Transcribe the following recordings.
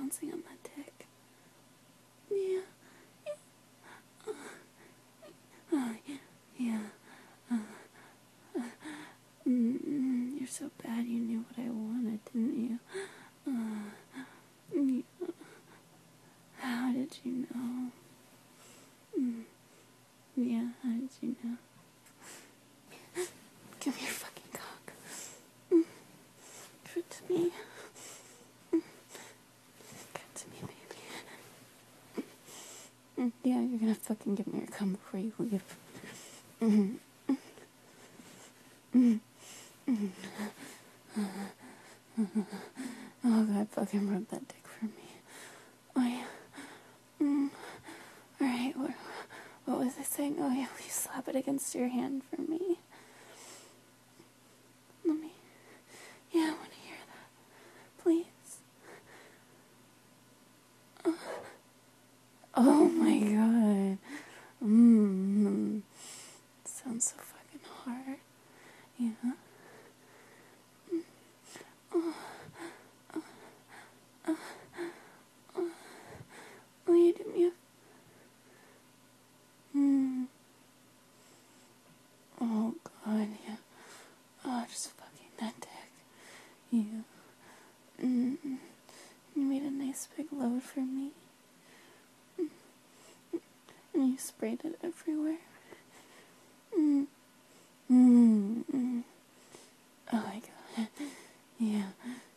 bouncing on that dick. Yeah. Yeah. You're so bad you knew what I wanted, didn't you? Yeah. How did you know? Yeah, how did you know? Give me your fucking cock. Give it to me. Give it to me, baby. Yeah, you're gonna fucking give me your cum before you leave. Oh god, fucking rub that dick for me. Oh yeah. Alright, what was I saying? Oh yeah, will you slap it against your hand for me? Yeah, I want to hear that. Please. Oh my god. Sounds so fucking hard. Yeah. Will you do me a... Oh god, yeah. Oh, just fucking that dick. Yeah. You made a nice big load for me. And you sprayed it everywhere. Oh my god. Yeah.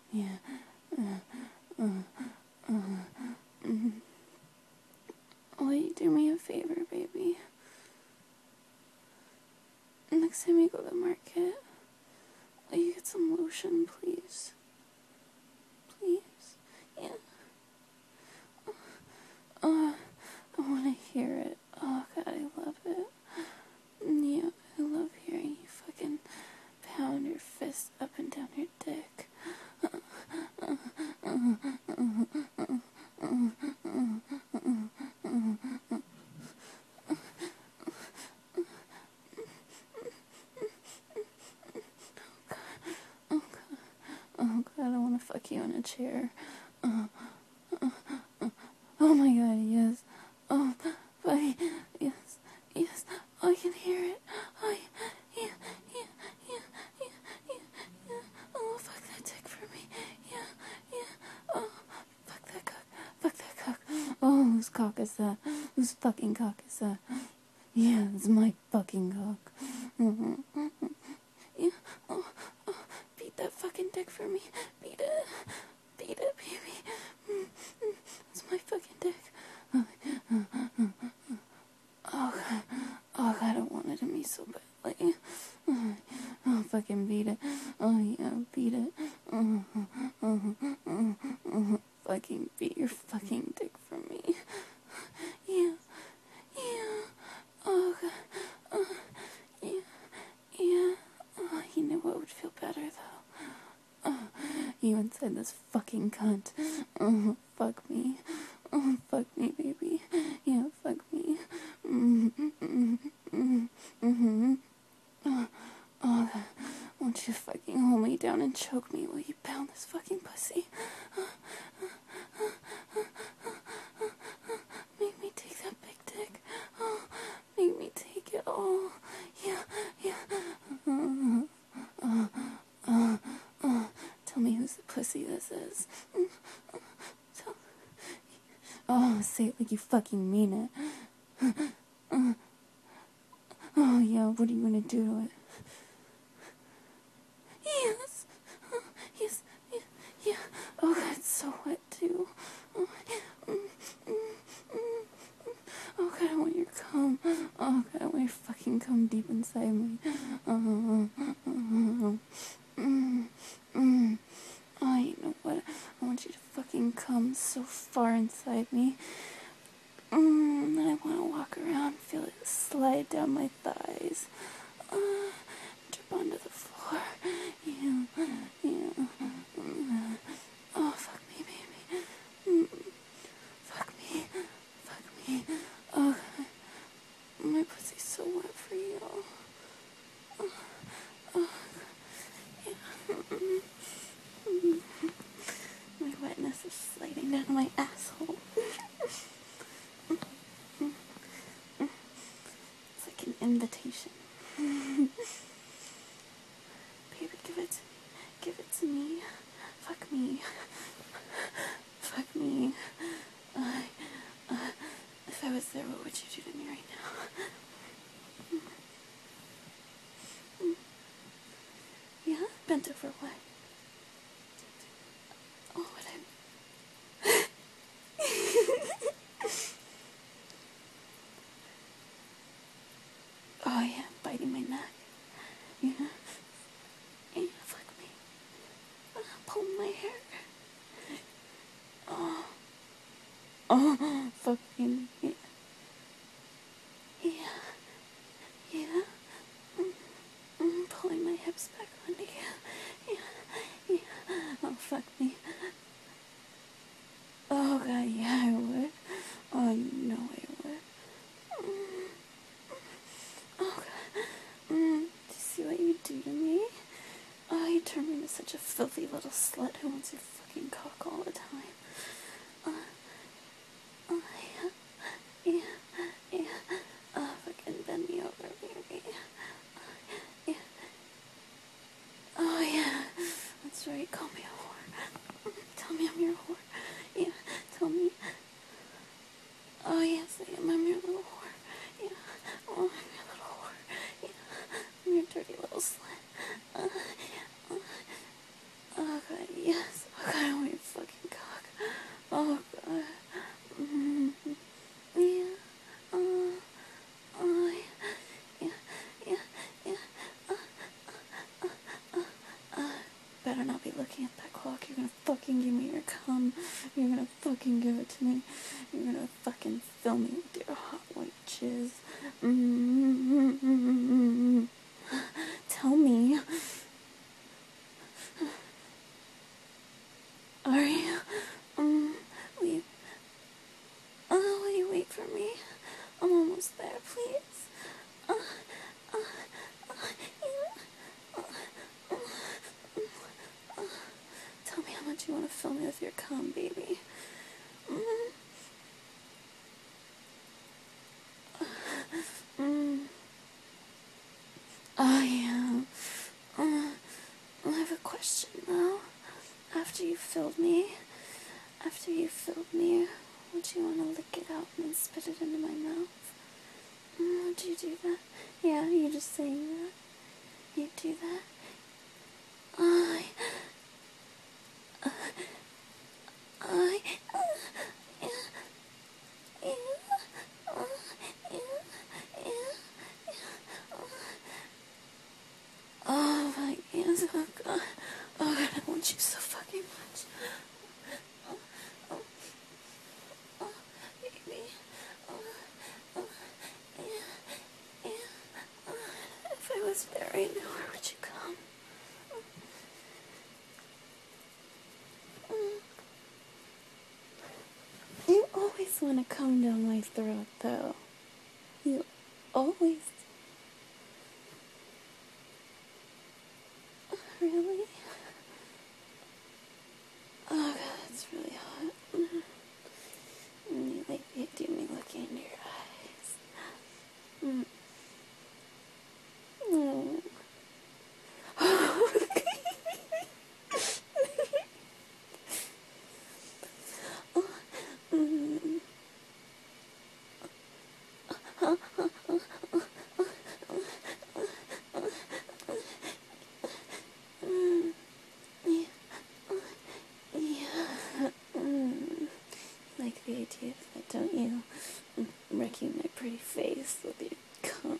Will you do me a favor, baby? Next time you go to the market, will you get some lotion, please? Please? Yeah. I want to hear it. Oh god, I love it. Yeah, I love hearing you fucking pound your fist up and down your dick. Oh god, I want to fuck you in a chair. Oh my god, yes. Oh, buddy, yes. Oh, I can hear it. Oh, yeah. Oh, fuck that dick for me. Yeah. Oh, fuck that cock. Oh, whose cock is that? Whose fucking cock is that? Yeah, it's my fucking cock. Yeah. Oh, beat that fucking dick for me. Beat it, baby. It's my fucking dick. Oh god, I wanted to be so badly. Oh, fucking beat it. Oh yeah, beat it. Fucking beat your fucking dick for me. Yeah. Oh god. Yeah. Oh, you know what would feel better though? You inside this fucking cunt. Fuck me. Fuck me, baby. Yeah, fuck me. Oh, won't you fucking hold me down and choke me while you pound this fucking pussy? Make me take that big dick. Oh, make me take it all. Yeah. Tell me whose pussy this is. Oh, say it like you fucking mean it. Oh, yeah, what are you gonna do to it? Yes. Yeah. Oh, God, it's so wet, too. Oh, God, I want your cum. Oh, God, I want your fucking cum deep inside me. Oh, you know what? I want you to fucking come so far inside me. Then I want to walk around, feel it slide down my thighs. Drip onto the floor. Yeah. Oh, fuck me, baby. Fuck me. Oh, my pussy's so wet for you. Yeah. My wetness is sliding fucking down my asshole. It's like an invitation. Baby, give it to me. Give it to me. Fuck me. Fuck me. If I was there, what would you do to me right now? Yeah? Bent over what? Oh, what Oh, yeah, biting my neck. Yeah. Yeah, fuck me. Pulling my hair. Oh. Oh, fucking. Yeah. Yeah. Yeah. Pulling my hips back on. Yeah. Yeah. Yeah. Oh, fuck me. Oh, God, yeah, I would. Oh, you know I would. Oh, God. Do you see what you do to me? Oh, you turn me into such a filthy little slut who wants your fucking cock all the time. Yeah, yeah, yeah. Fucking bend me over, baby. Yeah. Oh, yeah. That's right. Call me a whore. Tell me I'm your whore. Yeah. Tell me. Oh, yes, I am. I'm your little whore. Yeah. Oh, I'm your little whore. Yeah. I'm your dirty little slut. Oh, God, yes. Oh, God, I want your fucking cock. Oh, God. Yeah. Oh, yeah. Yeah. Yeah. Better not be looking at that clock. You're gonna fucking give me your cum. You're gonna fucking give it to me. You're gonna fucking fill me with your hot white jizz. Tell me. Are you? Will you? Will you wait for me? I'm almost there, please. Tell me how much you want to fill me with your cum, baby. Oh, yeah. I have a question, though. After you filled me, would you want to lick it out and then spit it into my mouth? Would you do that? Yeah, you just saying that. You do that? I Oh my hands, oh God. Oh God, I want you so fucking much. Baby. Yeah. If I was there right now, where would you come? You always want to come down my throat, though. You always. Really? Oh God, it's really hot. You like you do me looking into your eyes. Like the idea of that, don't you? Wrecking my pretty face with your cum.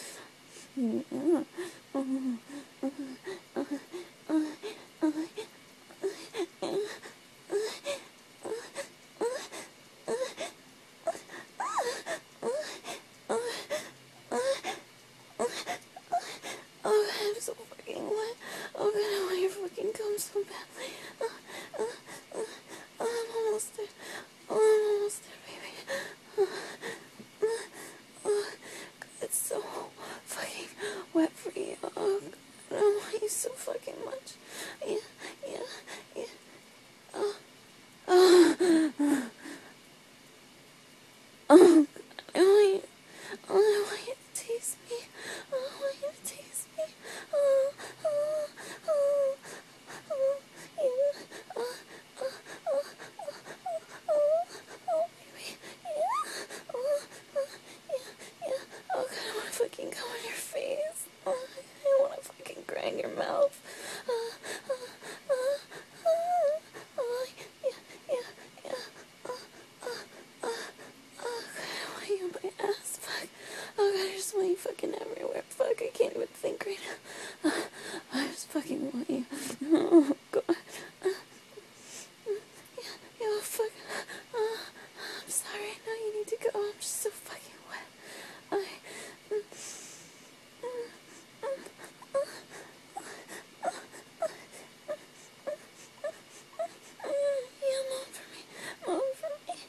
Oh, I'm so fucking wet. Oh God, I want your fucking cum so badly. I'm almost there. Oh, I'm almost there, baby. God, it's so fucking wet for you. Oh God, I want you Oh, I want you to taste me. I want you to taste me. Oh, oh, oh, oh, yeah. Baby. Yeah. Yeah. Oh, God, I want to fucking come on your face. Oh, I want to fucking grind your mouth. Oh, yeah. Oh, God, I want you in my ass. Fuck. Oh, God, I just want you fucking everywhere. Fuck, I can't even think right now. I just fucking want you. Oh, God. Yeah, fuck. I'm sorry. I know you need to go. I'm just so fucking wet. Yeah, moan for me. Moan for me.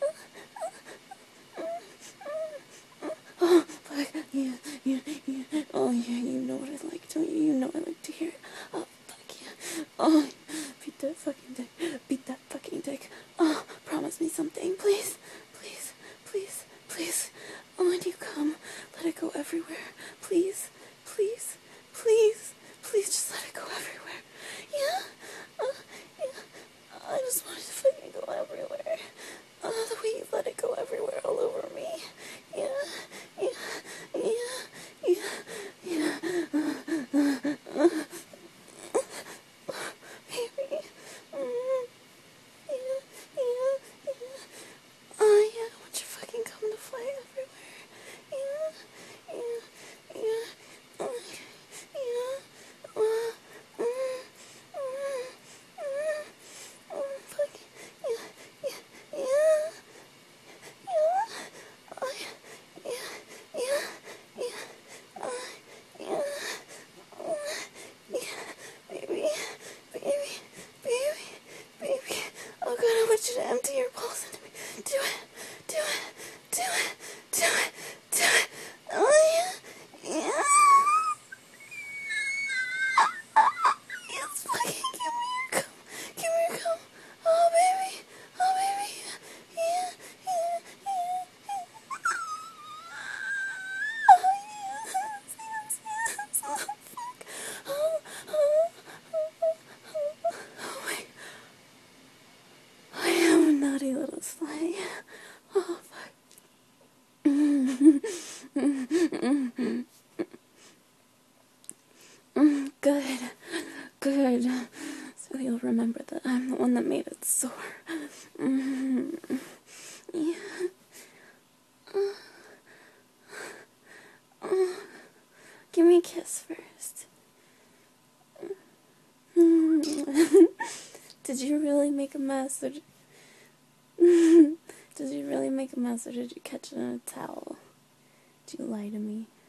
Oh, fuck. Yeah. Oh, yeah, you know what I like, don't you? You know I like to hear it. Oh, fuck yeah. Oh, beat that fucking dick. Beat that fucking dick. Oh, promise me something, please. Please, please, please. Oh, when you come, let it go everywhere. Please, please, please, please just let it go everywhere. Yeah? Yeah. I just want it to fucking go everywhere. The way you let it go everywhere all over me. Yeah. Baby. Oh, yeah, I want your fucking cum to fly everywhere. Yeah. Oh, fuck. Yeah. Oh, baby. Baby. Oh, God, I want you to empty your balls into me. Do it. Oh, yeah. Yes, fucking give me your cum. Oh, baby. Yeah. Oh, yes. Oh, fuck. Oh, wait. I am a naughty little slut. Oh, fuck. Good. So you'll remember that I'm the one that made it sore. Yeah. Give me a kiss first. Did you really make a mess, or did you really make a mess, or did you catch it in a towel? Did you lie to me?